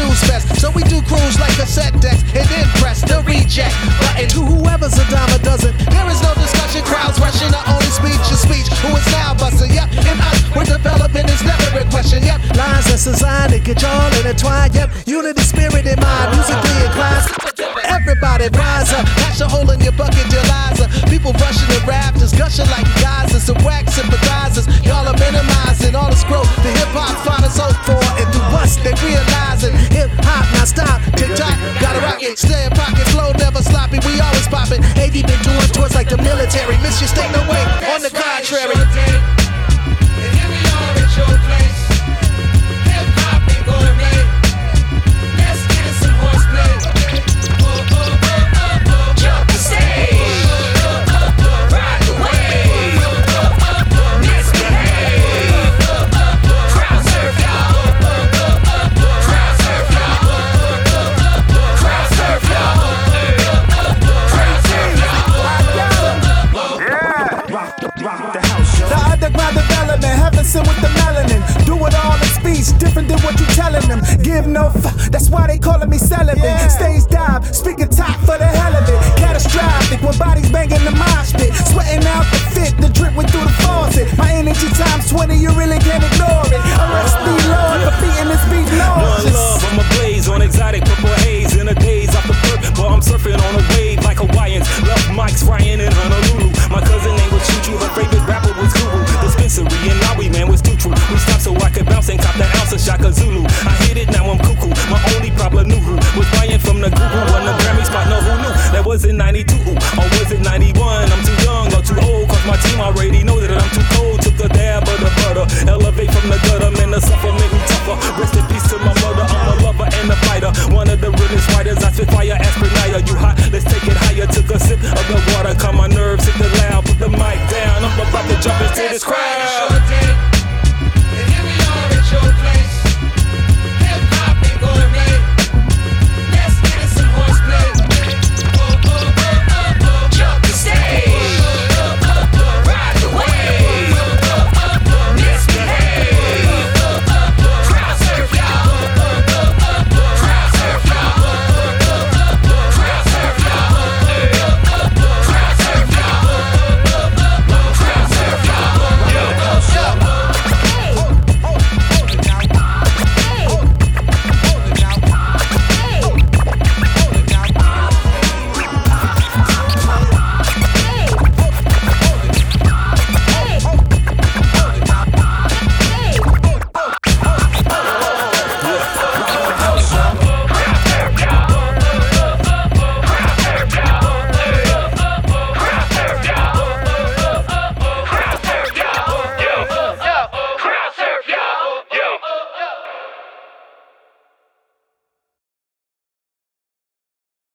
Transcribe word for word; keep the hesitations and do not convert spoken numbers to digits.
snooze fest. So we do cruise like cassette decks and then press the reject button. To whoever's a dime a dozen, there is no discussion. Crowds rushing, the only speech is speech. Who is now busting? Yep, and us, where development is never a question. Yep, lines that's designed to get y'all intertwined. Yep, unity, spirit, and mind, musically inclined. Everybody rise up, catch a hole in your bucket, dear Liza. People rushing the rafters, gushing like geysers. Some wax sympathizers, y'all are minimizing all the scroll. The hip hop find us hope for, and through us they realizing hip hop now stop. Tick tock, gotta rock it, stay in pocket, flow never sloppy. We always popping. A D been doing tours like the military. Miss you, stay no way. On the contrary. And here we are at your place. Hip hop and gourmet. Let's get some horseplay. Oh, oh, oh, oh, oh. Jump the stage. Ride the wave. Misbehave. Crowd surf y'all. Crowd surf y'all. Crowd surf y'all. Crowd surf y'all. Rock, rock the house, yo. The underground development, heaven sent with the melanin. Do it all in speech, different than what you telling them. Give no f, that's why they calling me celibate. Yeah. Stage dive, speaking top for the hell of it. Catastrophic when bodies banging the mosh pit. Sweating out the fit, the drip went through the faucet. My energy times twenty, you really can't ignore it. Arrest me, Lord, for beating this beat nauseous. One love, I'm ablaze on exotic purple haze. In a daze off the perk, but I'm surfing on a wave like Hawaiians. Love Mike's Ryan in Honolulu. My cousin name was Choo Choo, her favorite rapper was Guru. Dispensary and Maui, man, was too true. We stopped so I could bounce and cop that ounce of Shaka Zulu. I hit it, now I'm cuckoo. My only problem, Nuru, was buying from the Google. Won the Grammy spot, no who knew. That was in ninety-two, or was it ninety-one? I'm too young or too old, cause my team already knows